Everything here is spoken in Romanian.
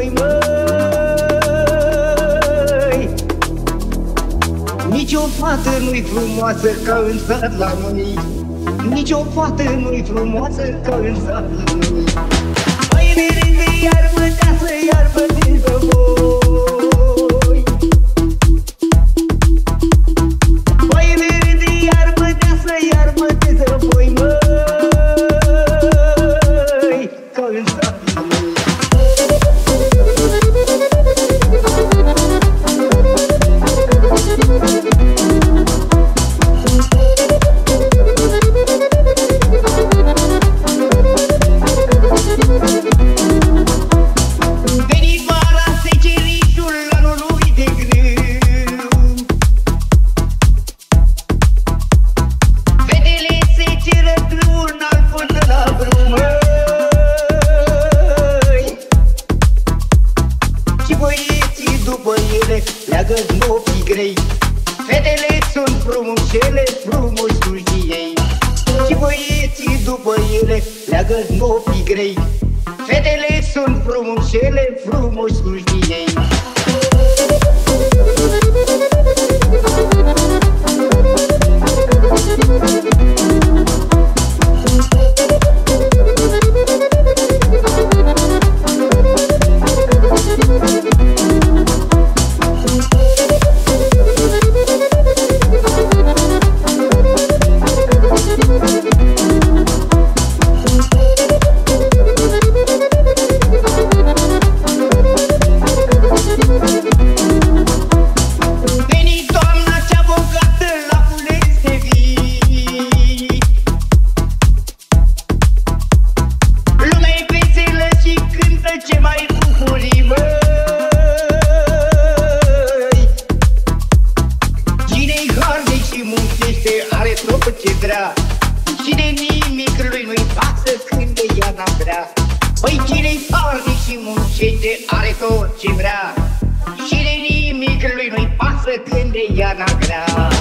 voi, măi. Nici o fată nu-i frumoasă ca în sat la noi. Nici o fată nu-i frumoasă ca în sat la noi. Măi, merinde, iarbă deasă, iarbă din zăvoi. Măi, merinde, iarbă deasă, iarbă din zăvoi, măi, ca în sat la noi. Leagă snopii grei, fetele sunt frumușele, frumușul și ei. Și băieții după ele leagă snopii grei, fetele sunt frumușele, frumușul și ei. Ce mai bucurii, măi. Cine-i harnic și muncește are tot ce vrea, și de nimic lui nu-i pasă când de ea n-a vrea. Păi cine-i harnic și muncește are tot ce vrea, și de nimic lui nu-i pasă când de ea n-a vrea.